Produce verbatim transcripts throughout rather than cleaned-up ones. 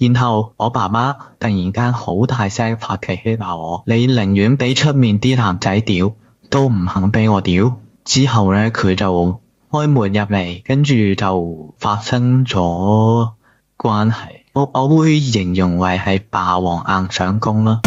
然後我爸媽突然間好大聲發脾氣鬧我，你寧願俾出面啲男仔屌，都唔肯俾我屌。之後咧佢就開門入嚟，跟住就發生咗關係。我我會形容為係霸王硬上弓啦。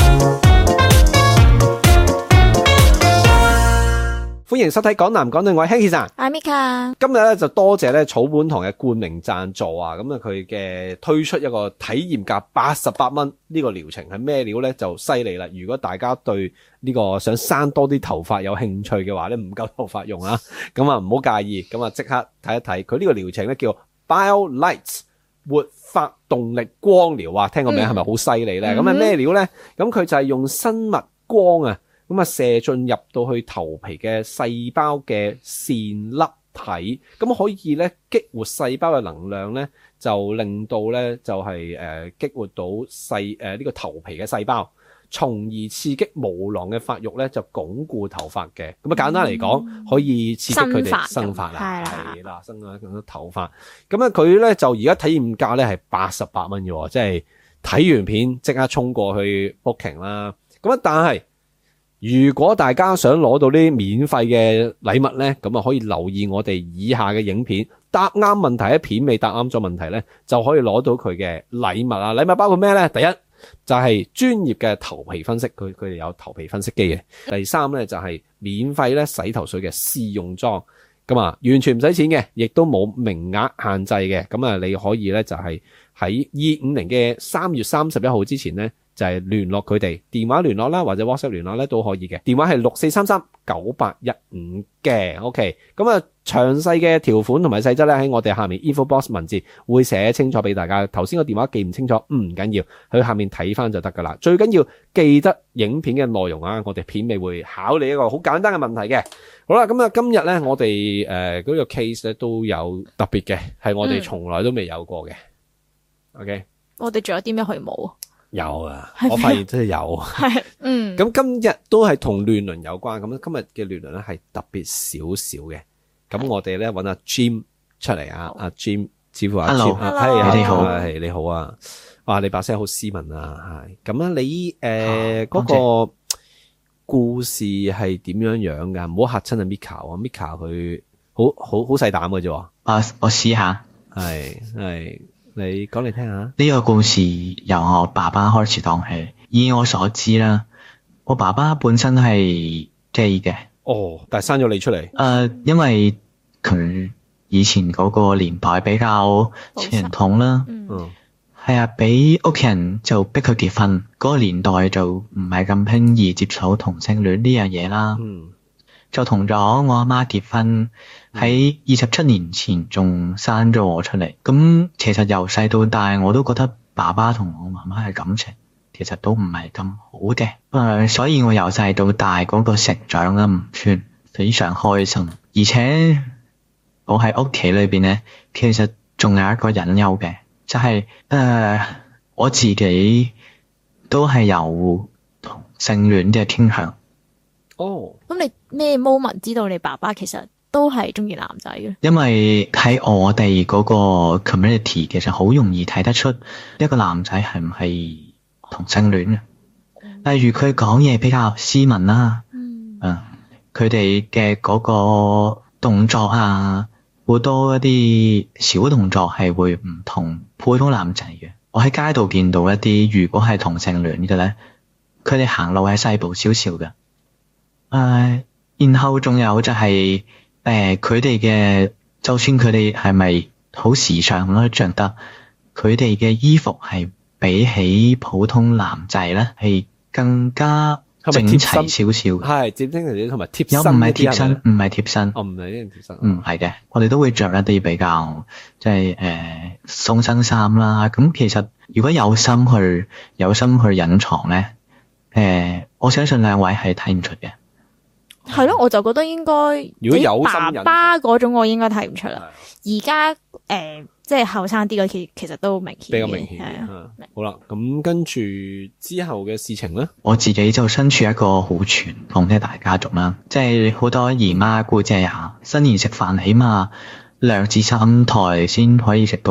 歡迎收睇港男港女，我係 Hanky 生， 阿 Mika。 今日咧就多謝咧草本堂嘅冠名贊助啊，咁啊佢嘅推出一個體驗價八十八蚊呢個療程係咩料咧就犀利啦！如果大家對呢個想生多啲頭髮有興趣嘅話咧，唔夠頭髮用啊，咁啊唔好介意，咁啊即刻睇一睇佢呢個療程咧叫 BioLight 活發動力光療啊，聽個名係咪好犀利咧？咁係咩料咧？咁佢就係用生物光啊。咁啊，射進入到去頭皮嘅細胞嘅線粒體，咁可以咧激活細胞嘅能量咧，就令到咧就係誒激活到細誒呢個頭皮嘅細胞，從而刺激毛囊嘅發育咧，就鞏固頭髮嘅。咁啊，簡單嚟講，可以刺激佢哋生髮啦，係啦，生啊咁多頭髮。咁啊，佢咧就而家體驗價咧係八十八蚊嘅，即係睇完片即刻衝過去 booking 啦。咁啊，但係如果大家想攞到啲免費嘅禮物咧，咁啊可以留意我哋以下嘅影片，答啱問題喺片尾答啱咗問題咧，就可以攞到佢嘅禮物啊！禮物包括咩咧？第一就係專業嘅頭皮分析，佢佢哋有頭皮分析機嘅。第三咧就係免費咧洗頭水嘅試用裝，咁啊完全唔使錢嘅，亦都冇名額限制嘅。咁啊你可以咧就係喺二五零嘅三月三十一號之前咧，就係聯絡佢哋，電話聯絡啦，或者 WhatsApp 聯絡咧都可以嘅。電話係六四三三九八一五嘅。OK， 咁啊詳細嘅條款同埋細則咧喺我哋下面 info box 文字會寫清楚俾大家。頭先個電話記唔清楚唔緊要，去下面睇翻就得噶啦。最緊要記得影片嘅內容啊，我哋片尾會考你一個好簡單嘅問題嘅。好啦，咁啊今日咧我哋誒嗰個 case 咧都有特別嘅，係我哋從來都未有過嘅。嗯、OK， 我哋仲有啲咩可以冇？ 有啊，我發現真係有。 係，嗯。 咁今日都係同亂倫有關，咁今日嘅亂倫咧係特別少少嘅。咁我哋咧揾阿 Jim 出嚟啊，阿 Jim， 似乎阿 Jim， 係你好，係你好啊。哇，你把聲好斯文啊，係。咁啊，你誒嗰個故事係點樣樣噶？唔好嚇親阿 Mika 啊 ，Mika 佢好好好細膽嘅啫。 啊，我試下。 係係。你講嚟聽下。呢個故事由我爸爸開始講起。以我所知啦，我爸爸本身係 gay 嘅。 哦，但係生咗你出嚟。誒、 呃，因為佢以前嗰個年代比較傳統啦。嗯。係啊，俾屋企人就逼佢結婚。嗰、那個年代就唔係咁輕易接受同性戀呢樣嘢啦。嗯。就同咗我阿媽結婚，喺二十七年前仲生咗我出嚟。咁其實由細到大我都覺得爸爸同我媽媽嘅感情其實都唔係咁好嘅。誒，所以我由細到大嗰個成長啊唔算非常開心。而且我喺屋企裏邊咧，其實仲有一個隱憂嘅，就係、是、誒、呃、我自己都係有同性戀嘅傾向。 哦，咁你咩 moment 知道你爸爸其實都係中意男仔嘅？ 因為喺我哋嗰個 community 其實好容易睇得出一個男仔係唔係同性戀嘅。例如佢講嘢比較斯文啦，嗯，佢哋嘅嗰個動作啊，好多一啲小動作係會唔同普通男仔嘅。我喺街度見到一啲如果係同性戀嘅咧，佢哋行路係細步少少嘅。誒、呃，然後仲有就係、是、誒，佢哋嘅，就算佢哋係咪好時尚咁樣着得，佢哋嘅衣服係比起普通男仔咧係更加整齊少少。 係整整齊齊同埋貼身。 有唔係貼身，唔係貼身。 哦，唔係呢種貼身。 唔係嘅，我哋都會着一啲比較即係誒鬆身衫啦。咁其實如果有心去有心去隱藏咧，誒、呃，我相信兩位係睇唔出嘅。 係咯，我就覺得應該，如果有爸爸嗰種，我應該睇唔出啦。而家誒，即係後生啲嘅，其其實都明顯， 比較明顯。係啊，好啦，咁跟住之後嘅事情咧， 我自己就身處一個好傳統嘅大家族啦，即係好多姨媽姑姐啊，新年食飯起碼兩至三台先可以食到飯。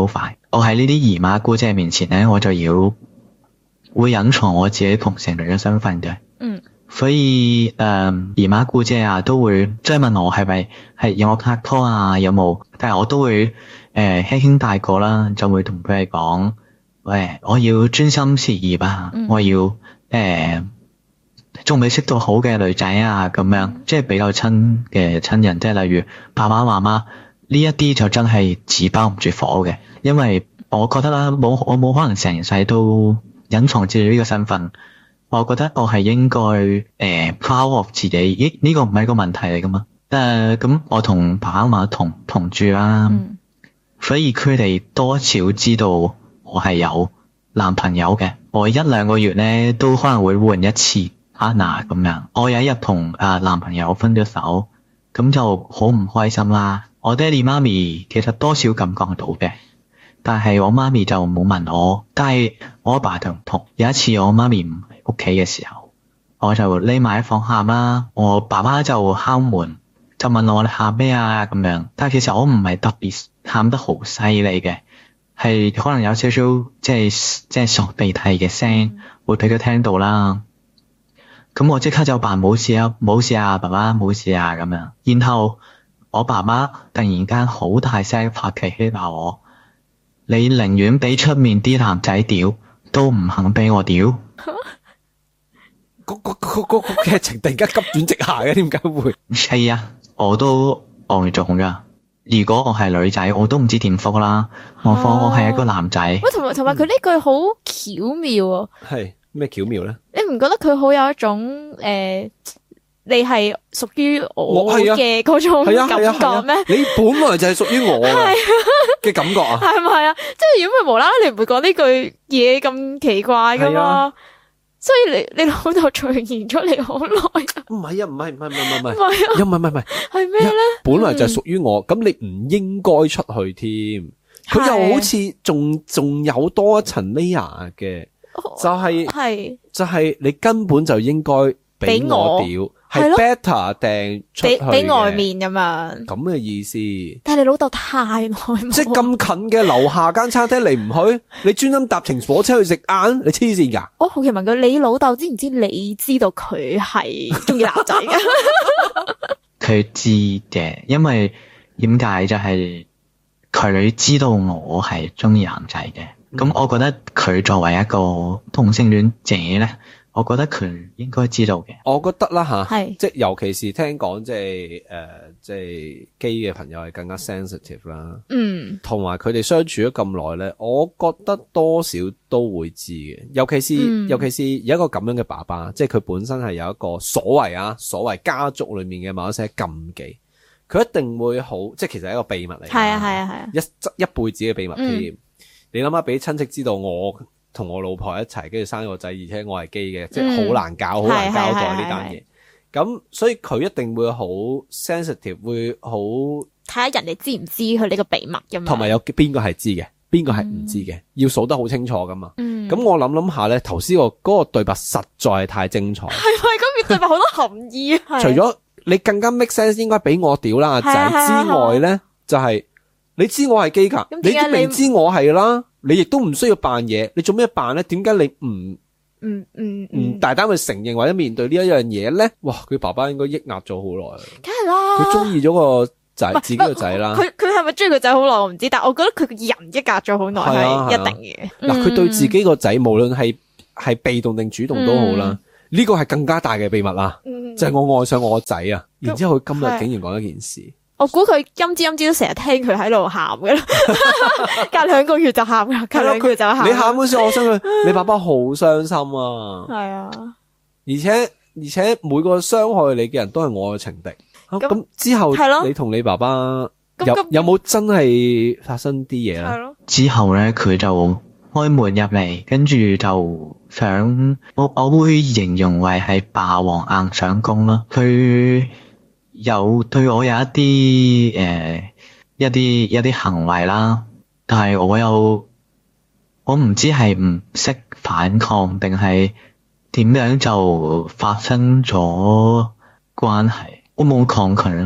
我喺呢啲姨媽姑姐面前咧，我就要會隱藏我自己同成女嘅身份嘅。 嗯。 所以誒、呃，姨媽姑姐啊都會追問我係咪係有冇拍拖啊，有冇？但係我都會誒、呃、輕輕帶過啦，就會同佢哋講，喂，我要專心事業啊，嗯、我要誒仲未識到好嘅女仔啊，咁樣即係比較親嘅親人，即係例如爸爸媽媽呢一啲就真係紙包唔住火嘅，因為我覺得啦，冇我冇可能成世都隱藏自己呢個身份。我覺得我係應該誒 proud of 自己，咦呢個唔係個問題嚟噶嘛？誒咁我同爸爸媽媽同同住啦，嗯、所以佢哋多少知道我係有男朋友嘅。我一兩個月咧都可能會換一次 partner 咁樣。我有一日同啊男朋友分咗手，咁就好唔開心啦。我爹哋媽咪其實多少感覺到嘅。但係我媽咪就冇問我，但係我阿爸就唔同。有一次我媽咪唔喺屋企嘅時候，我就匿埋喺房喊啦。我爸爸就敲門，就問我你喊咩啊咁樣。但係其實我唔係特別喊得好犀利嘅，係可能有少少即係即係索鼻涕嘅聲會俾佢聽到啦。咁我即刻就扮冇事啊，冇事啊，爸爸冇事啊咁樣。然後我爸爸突然間好大聲發脾氣鬧我。你寧願俾出面啲男仔屌，都唔肯俾我屌。 嗰嗰嗰嗰個劇情突然間急轉直下嘅，點解會？ 係啊，我都呆咗噶。如果我係女仔，我都唔知點覆啦。何況我係一個男仔。 喂，同埋同埋佢呢句好巧妙啊！ 係咩巧妙咧？ 你唔覺得佢好有一種誒？呃你係屬於我嘅嗰種感覺咩？ 你本來就係屬於我嘅感覺啊？ 係咪啊？即係如果佢無啦啦，你唔會講呢句嘢咁奇怪噶嘛？啊、所以你你老豆隨言咗你好耐。 唔係啊，唔係唔係唔係唔係，又唔係唔係唔係， 係咩咧？ 本來就係屬於我，咁、嗯、你唔應該出去添。佢又好似仲仲有多一層 layer 嘅，就係、是、係就係你根本就應該俾我屌。係 better 掟出去嘅，俾俾外面咁樣咁嘅意思。 但係你老豆太耐冇， 即係咁近嘅樓下間餐廳你唔去，你專登搭程火車去食晏，你黐線噶？ 我好奇問佢，你老豆知唔知你知道佢係中意男仔嘅？ 佢知嘅，因為點解就係佢知道我係中意男仔嘅。咁、嗯、我覺得佢作為一個同性戀者咧。我覺得佢應該知道嘅。 我覺得啦吓， 係即係尤其是聽講即係誒，即係基嘅朋友係更加 sensitive 啦。嗯，同埋佢哋相處咗咁耐咧，我覺得多少都會知嘅。尤其是、嗯、尤其是有一個咁樣嘅爸爸，即係佢本身係有一個所謂啊，所謂家族裏面嘅某一些禁忌，佢一定會好，即係其實係一個秘密嚟。 係啊係啊係啊， 一一輩子嘅秘密添。嗯、你諗下，俾親戚知道我同我老婆一齊，跟住生個仔，而且我係基嘅，嗯、即係好難搞，好難交代呢單嘢。咁所以佢一定會好 sensitive， 會好睇下人哋知唔知佢呢個秘密㗎嘛。 同埋有邊個係知嘅，邊個係唔知嘅，嗯、要數得好清楚噶嘛。咁、嗯、我諗諗下咧，頭先個嗰個對白實在係太精彩。係咪咁嘅對白好多含義啊？ 除咗你更加 make sense， 應該俾我屌啦阿仔之外咧，就係、是、你知我係基㗎，你都明知我係啦。你亦都唔需要扮嘢，你做咩扮咧？點解你唔唔唔唔大膽去承認或者面對呢一樣嘢咧？哇！佢爸爸應該抑壓咗好耐， 梗係啦。 佢中意咗個仔，自己個仔啦。 佢佢係咪中意個仔好耐？我唔知，但係我覺得佢個人抑壓咗好耐係一定嘅。 嗱，佢對自己個仔，無論係係被動定主動都好啦，呢個係更加大嘅秘密啦。就係我愛上我個仔啊！然之後佢今日竟然講一件事。 我估佢陰知陰知都成日聽佢喺度喊嘅啦，隔兩個月就喊噶，隔兩個月就喊。 你喊嗰時，我相信你爸爸好傷心啊。係啊，而且而且每個傷害你嘅人都係我嘅情敵。咁之後你同你爸爸有有冇真係發生啲嘢咧？ 之後咧，佢就開門入嚟，跟住就想我我會形容為係霸王硬上弓啦。佢有對我有一啲誒、呃、一啲一啲行為啦，但係我又我唔知係唔識反抗定係點樣就發生咗關係。我冇抗拒，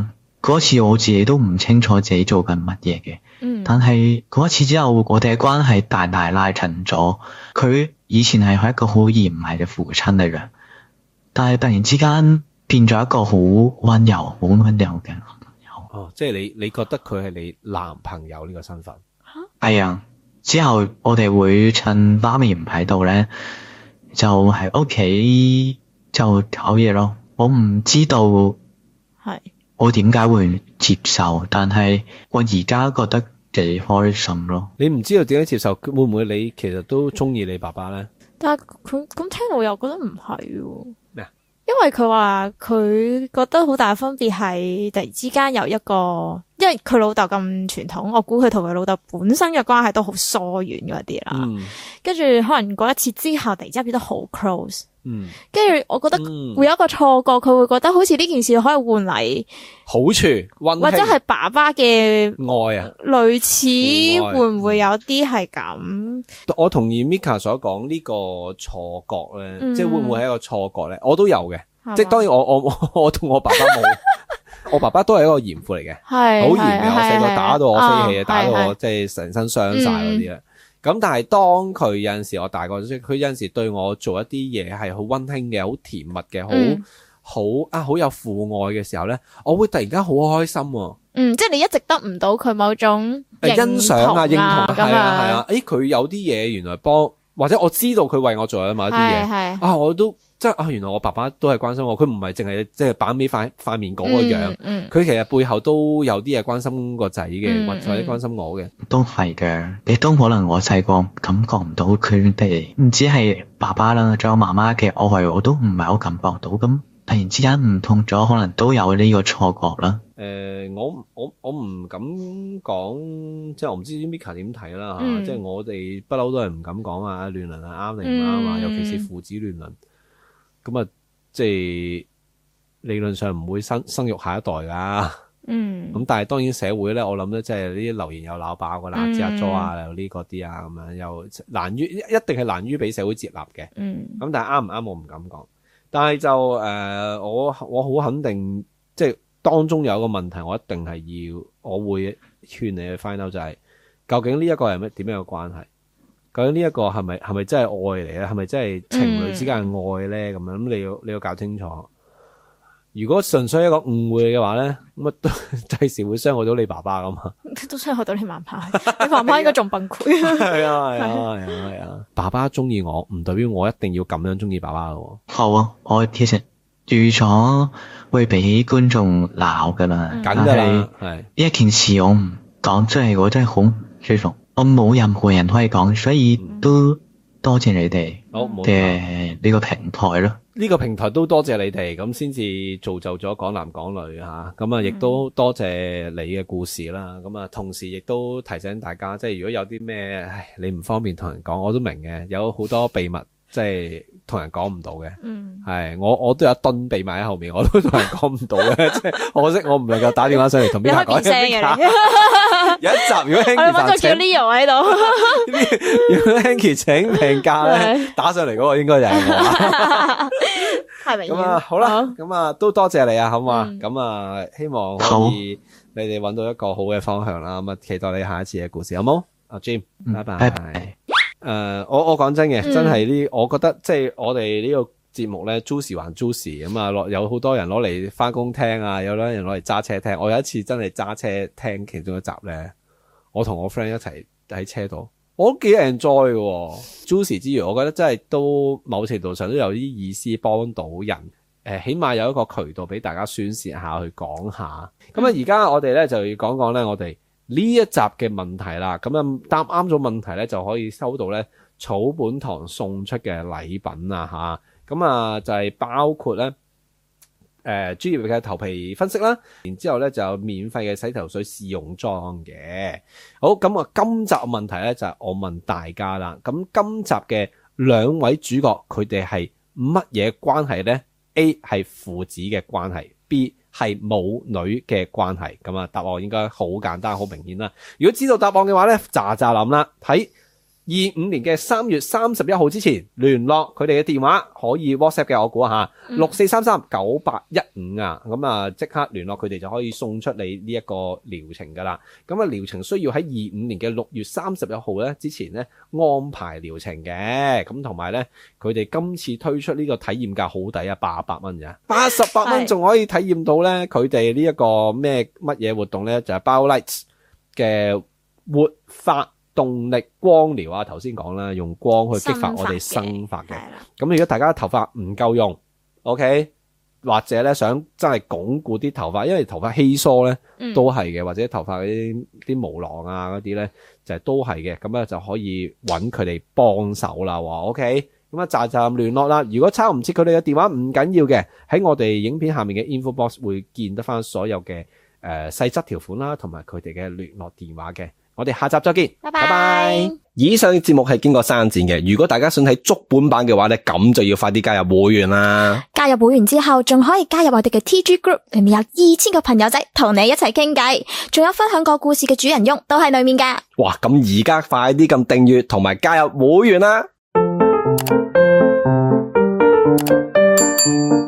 嗰次我自己都唔清楚自己做緊乜嘢嘅。嗯。但係嗰一次之後，我哋嘅關係大大拉近咗。佢以前係一個好嚴厲嘅父親嚟嘅，但係突然之間變咗一個好溫柔、好溫柔嘅男朋友。 哦，即係你你覺得佢係你男朋友呢個身份？ 係啊。之後我哋會趁媽咪唔喺度咧，就喺屋企就搞嘢咯。我唔知道係我點解會接受，但係我而家覺得幾開心咯。 你唔知道點解接受，會唔會你其實都中意你爸爸咧？ 但係佢咁聽到又覺得唔係喎。 咩啊？ 因為佢話佢覺得好大分別係突然之間有一個，因為佢老豆咁傳統，我估佢同佢老豆本身嘅關係都好疏遠嗰啲啦。跟住、嗯、可能嗰一次之後，突然之間變得好 close。嗯，跟住我覺得會有一個錯覺，佢、嗯、會覺得好似呢件事可以換嚟好處， 或者係爸爸嘅愛啊， 類似會唔會有啲係咁？ 我同意 Mika 所講呢個錯覺咧，嗯、即係會唔會係一個錯覺咧？我都有嘅，吧即係當然我我我同我爸爸冇，我爸爸都係一個嚴父嚟嘅，係好嚴嘅，我細個打到我飛起啊，打到我即係成身傷晒嗰啲啊。咁但係當佢有陣時我大個咗，佢有陣時對我做一啲嘢係好溫馨嘅，好甜蜜嘅，好好、嗯、啊好有父愛嘅時候咧，我會突然間好開心喎。嗯， 即係你一直得唔到佢某種欣賞啊、認同啊，係啊係啊，誒佢有啲嘢原來幫，或者我知道佢為我做咗某一啲嘢啊，我都。即係啊，原來我爸爸都係關心我，佢唔係淨係即係板尾塊塊面嗰個樣，佢、嗯嗯、其實背後都有啲嘢關心個仔嘅，或者關心我嘅。 都係嘅，亦都可能我細個感覺唔到佢哋，唔止係爸爸啦，仲有媽媽嘅愛，我都唔係好感覺到。咁突然之間唔同咗，可能都有呢個錯覺啦。 誒、呃，我我我唔敢講，即係我唔知 Mika 點睇啦吓，嗯、即係我哋不嬲都係唔敢講啊，亂倫係啱定唔啱啊，尤其是父子亂倫。咁啊，即係理論上唔會生生育下一代噶。嗯。咁但係當然社會咧，我諗咧，即係呢啲留言又鬧爆噶啦，知阿 Jo 啊，又呢個啲啊，咁樣又難於一定係難於俾社會接納嘅。嗯。咁但係啱唔啱我唔敢講。但係就誒、呃，我我好肯定，即係當中有一個問題，我一定係要，我會勸你去 find out 就係、是，究竟呢一個係咩點樣嘅關係？究竟呢一個係咪係咪真係愛嚟咧？係咪真係情侶之間嘅愛咧？咁樣咁你要你要搞清楚。如果純粹一個誤會嘅話咧，咁啊第時會傷害到你爸爸噶嘛？ 都傷害到你媽媽，你媽媽應該仲崩潰。 係啊係啊係啊係啊！爸爸中意我，唔代表我一定要咁樣中意爸爸咯。 好啊，我其實預咗會俾觀眾鬧噶啦， 梗噶啦，係呢一件事我唔講出嚟，我真係好舒服。我冇任何人可以講，所以都多謝你哋嘅呢個平台咯。 呢個平台都多謝你哋，咁先至造就咗港男港女吓，咁啊亦都多謝你嘅故事啦。咁啊，同時亦都提醒大家，即係如果有啲咩，唉，你唔方便同人講，我都明嘅，有好多秘密，即係同人講唔到嘅。嗯，係我我都有一噸秘密喺後面，我都同人講唔到嘅，即係可惜我唔能夠打電話上嚟同邊個講。有一集如果 Hanky 我揾咗叫 Leo 喺度， 如果 Hanky 請病假咧，打上嚟嗰個應該就係我。 係咪？ 咁啊，好啦，咁啊都多謝你啊，好嘛？咁啊，希望可以你哋揾到一個好嘅方向啦。咁啊，期待你下一次嘅故事，好冇？阿 Jim，拜拜。誒，我我講真嘅，真係呢，我覺得即係我哋呢個節目咧，juicy 還 juicy 咁啊，落有好多人攞嚟翻工聽啊，有啲人攞嚟揸車聽。我有一次真係揸車聽其中一集咧，我同我 friend 一齊喺車度，我都幾 enjoy 嘅。juicy 之餘，我覺得真係都某程度上都有啲意思，幫到人。誒，起碼有一個渠道俾大家宣泄下去講下。咁啊，而家我哋咧就要講講咧，我哋呢一集嘅問題啦。咁啊，答啱咗問題咧，就可以收到咧草本堂送出嘅禮品啊吓。咁啊，就係包括咧，誒、呃，專業嘅頭皮分析啦，然之後咧就有免費嘅洗頭水試用裝嘅。好，咁啊，今集嘅問題咧就係我問大家啦。咁今集嘅兩位主角佢哋係乜嘢關係咧 ？A 係父子嘅關係 ，B 係母女嘅關係。咁啊，答案應該好簡單、好明顯啦。如果知道答案嘅話咧，咋咋諗啦，睇二五年嘅三月三十一號之前聯絡佢哋嘅電話可以 WhatsApp 嘅，我估下六四三三九八一五啊，咁啊即刻聯絡佢哋就可以送出你呢一個療程噶啦。咁啊療程需要喺二五年嘅六月三十一號咧之前咧安排療程嘅，咁同埋咧佢哋今次推出呢個體驗價好抵啊，八百蚊咋，八十八蚊仲可以體驗到咧佢哋呢一個咩乜嘢活動咧，就係 BioLight 嘅活發動力光療啊，頭先講啦，用光去激發我哋生髮嘅。咁如果大家頭髮唔夠用 ，OK， 或者咧想真係鞏固啲頭髮，因為頭髮稀疏咧都係嘅，或者頭髮嗰啲啲毛囊啊嗰啲咧就係都係嘅，咁咧就可以揾佢哋幫手啦。話 OK， 咁啊暫暫聯絡啦。如果抄唔切佢哋嘅電話唔緊要嘅，喺我哋影片下面嘅 info box 會見得翻所有嘅誒細則條款啦，同埋佢哋嘅聯絡電話嘅。我哋下集再見，拜拜。以上嘅節目係經過刪剪嘅，如果大家想睇足本版嘅話咧，咁就要快啲加入會員啦。 加入會員之後，仲可以加入我哋嘅 T G Group， 裏面有二千個朋友仔同你一齊傾偈，仲有分享過故事嘅主人翁都喺裏面㗎。 哇，咁而家快啲撳訂閱同埋加入會員啦！